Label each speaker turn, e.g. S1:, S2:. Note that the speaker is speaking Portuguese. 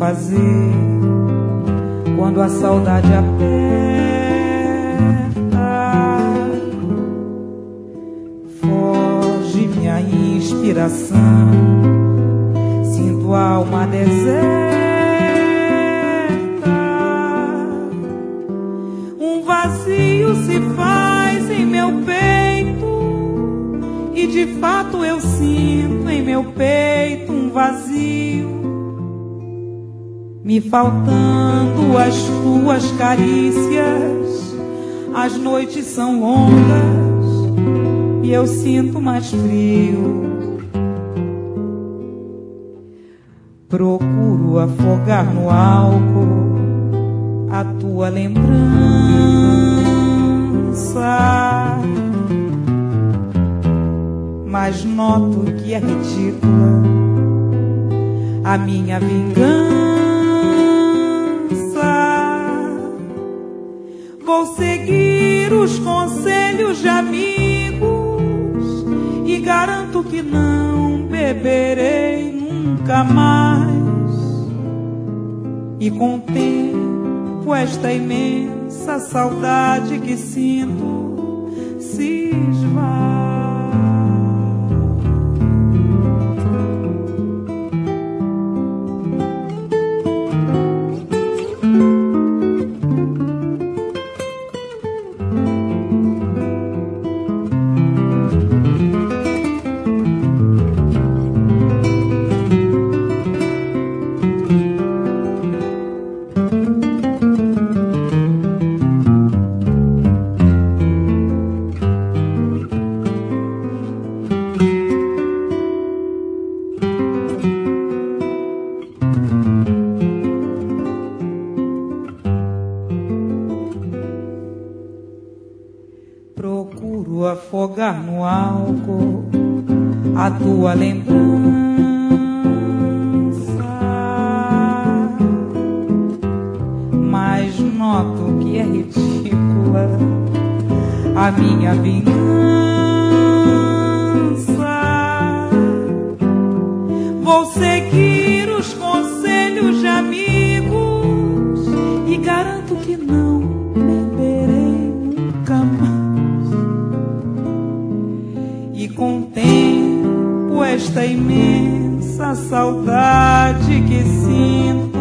S1: fazer quando a saudade aperta. Foge minha inspiração, sinto a alma deserta. Um vazio se faz em meu peito e de fato eu sinto em meu peito um vazio, me faltando as tuas carícias. As noites são longas e eu sinto mais frio. Procuro afogar no álcool a tua lembrança, mas noto que é ridícula a minha vingança. Vou seguir os conselhos de amigos e garanto que não beberei nunca mais. E contemplo esta imensa saudade que sinto se esvai. Procuro afogar no álcool a tua lembrança, mas noto que é ridícula a minha vingança. Vou seguir os conselhos de amigos e garanto que não beberei nunca mais. E contemplo esta imensa saudade que sinto